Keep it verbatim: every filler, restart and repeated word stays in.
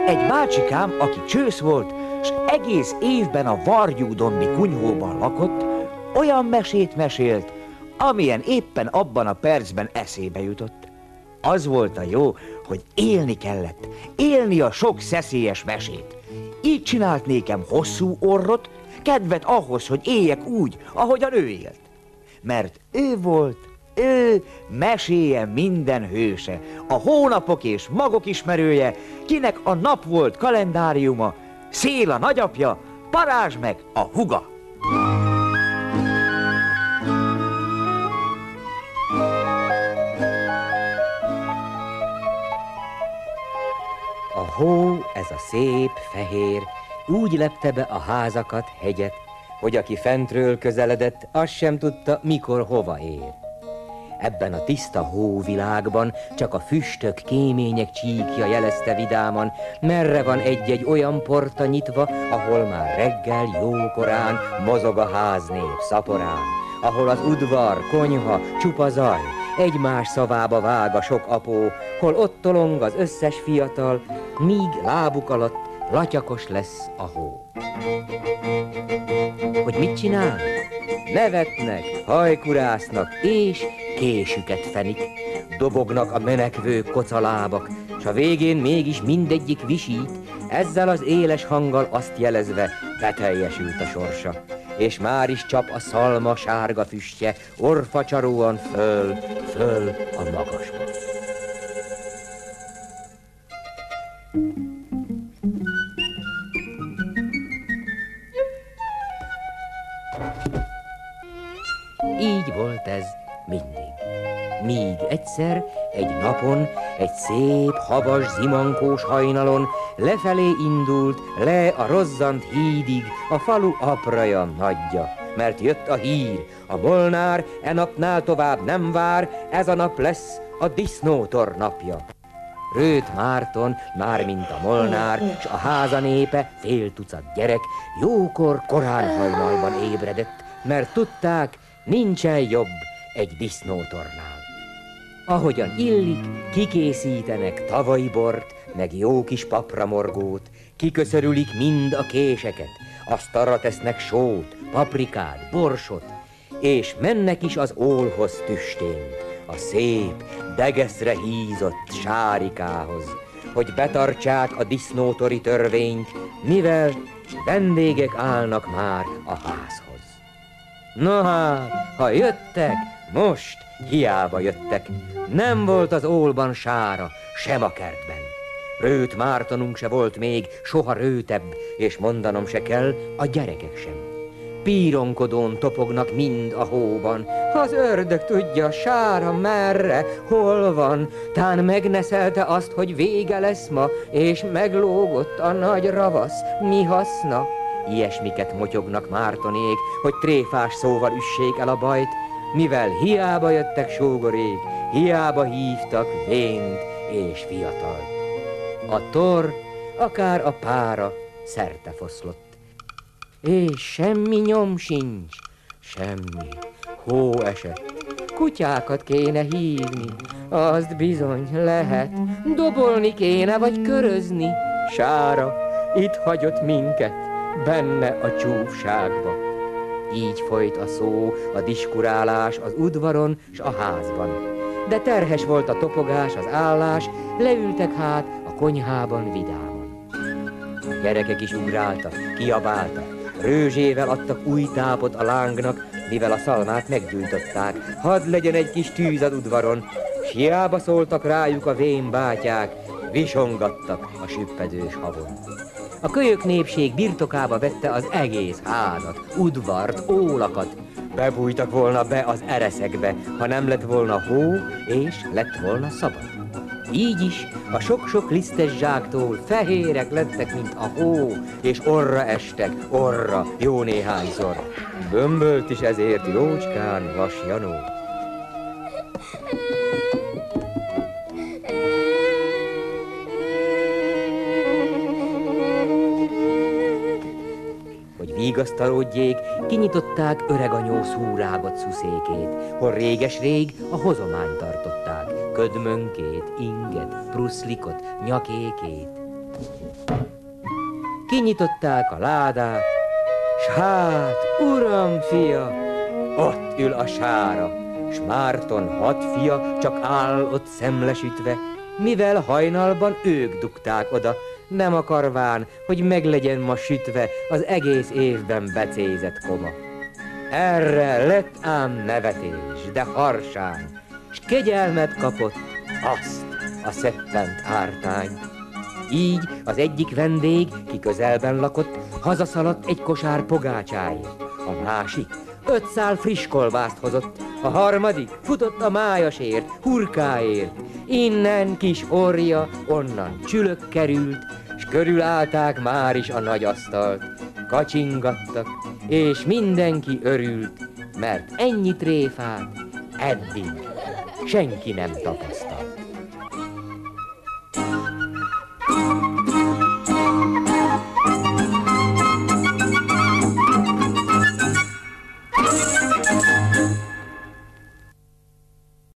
Egy bácsikám, aki csősz volt, s egész évben a Varjú-dombi kunyhóban lakott, olyan mesét mesélt, amilyen éppen abban a percben eszébe jutott. Az volt a jó, hogy élni kellett, élni a sok szeszélyes mesét. Így csinált nékem hosszú orrot, kedvet ahhoz, hogy éljek úgy, ahogyan ő élt. Mert ő volt, ő meséje minden hőse, a hónapok és magok ismerője, kinek a nap volt kalendáriuma, Szél a nagyapja, Parázs meg a húga. A hó, ez a szép, fehér, úgy lepte be a házakat, hegyet, hogy aki fentről közeledett, azt sem tudta, mikor hova ér. Ebben a tiszta hóvilágban csak a füstök, kémények csíkja jelezte vidáman, merre van egy-egy olyan porta nyitva, ahol már reggel jókorán mozog a háznép szaporán, ahol az udvar, konyha, csupa zaj, egymás szavába vág a sok apó, hol ott tolong az összes fiatal, míg lábuk alatt latyakos lesz a hó. Hogy mit csinálnak? Nevetnek, hajkurásznak és késüket fenik. Dobognak a menekvő kocalábak, s a végén mégis mindegyik visít, ezzel az éles hanggal azt jelezve, beteljesült a sorsa. És már is csap a szalma sárga füstje, orfacsaróan föl, föl a magasba. Így volt ez mindig. Míg egyszer, egy napon, egy szép, havas, zimankós hajnalon lefelé indult, le a rozzant hídig a falu apraja nagyja. Mert jött a hír, a Molnár e napnál tovább nem vár, ez a nap lesz a disznótor napja. Rőt Márton, mármint a Molnár, s a háza népe, fél tucat gyerek, jókor korán hajnalban ébredett, mert tudták, nincsen jobb egy disznótornál. Ahogyan illik, kikészítenek tavalyi bort, meg jó kis papramorgót, kiköszörülik mind a késeket, asztalra tesznek sót, paprikát, borsot, és mennek is az ólhoz tüstén, a szép, degeszre hízott sárikához, hogy betartsák a disznótori törvényt, mivel vendégek állnak már a házhoz. Na hát, ha jöttek, most hiába jöttek, nem volt az ólban sára, sem a kertben. Rőt Mártonunk se volt még soha rőtebb, és mondanom se kell, a gyerekek sem. Píronkodón topognak mind a hóban, az ördög tudja, sára merre, hol van, tán megneszelte azt, hogy vége lesz ma, és meglógott a nagy ravasz, mi haszna? Ilyesmiket motyognak Mártonék, hogy tréfás szóval üssék el a bajt, mivel hiába jöttek sógorék, hiába hívtak vént és fiatalt. A tor, akár a pára szerte foszlott, és semmi nyom sincs, semmi, hó esett. Kutyákat kéne hívni, azt bizony lehet, dobolni kéne vagy körözni. Sára, itt hagyott minket, benne a csúfságba. Így folyt a szó, a diskurálás az udvaron s a házban. De terhes volt a topogás, az állás, leültek hát a konyhában vidáman. Gyerekek is ugráltak, kiabáltak, rőzsével adtak új tápot a lángnak, mivel a szalmát meggyújtották. Hadd legyen egy kis tűz az udvaron, s hiába szóltak rájuk a vén bátyák, visongattak a süppedős havon. A kölyök népség birtokába vette az egész házat, udvart, ólakat. Bebújtak volna be az ereszekbe, ha nem lett volna hó, és lett volna szabad. Így is a sok-sok lisztes zsáktól fehérek lettek, mint a hó, és orra estek, orra, jó néhányszor. Bömbölt is ezért jócskán Vas Janó. Vigasztalódjék, kinyitották öreganyó szúrágott szuszékét, hol réges-rég a hozományt tartották, ködmönkét, inget, pruszlikot, nyakékét. Kinyitották a ládát, s hát, uram fia, ott ül a sára, s Márton hat fia csak áll ott szemlesütve, mivel hajnalban ők dugták oda, nem akarván, hogy meglegyen ma sütve az egész évben becézett koma. Erre lett ám nevetés, de harsány, s kegyelmet kapott azt a szeppent ártány. Így az egyik vendég, ki közelben lakott, hazaszaladt egy kosár pogácsáért. A másik öt szál friss kolbászt hozott, a harmadik futott a májasért, hurkáért. Innen kis orja, onnan csülök került, s körülállták már is a nagy asztalt. Kacsingattak, és mindenki örült, mert ennyi tréfát eddig senki nem tapasztalt.